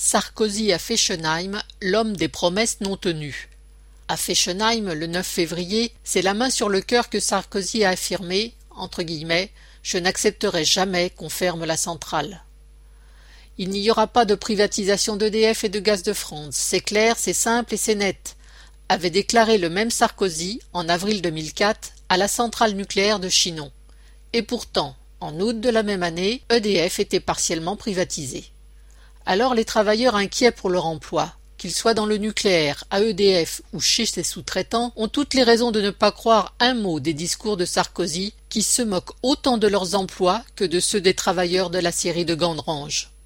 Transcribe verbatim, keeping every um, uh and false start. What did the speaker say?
Sarkozy à Fessenheim, l'homme des promesses non tenues. À Fessenheim, le neuf février, c'est la main sur le cœur que Sarkozy a affirmé, entre guillemets, « Je n'accepterai jamais qu'on ferme la centrale ». Il n'y aura pas de privatisation d'E D F et de Gaz de France, c'est clair, c'est simple et c'est net, avait déclaré le même Sarkozy, en avril deux mille quatre, à la centrale nucléaire de Chinon. Et pourtant, en août de la même année, E D F était partiellement privatisé. Alors les travailleurs inquiets pour leur emploi, qu'ils soient dans le nucléaire, à E D F ou chez ses sous-traitants, ont toutes les raisons de ne pas croire un mot des discours de Sarkozy qui se moquent autant de leurs emplois que de ceux des travailleurs de la série de Gandrange.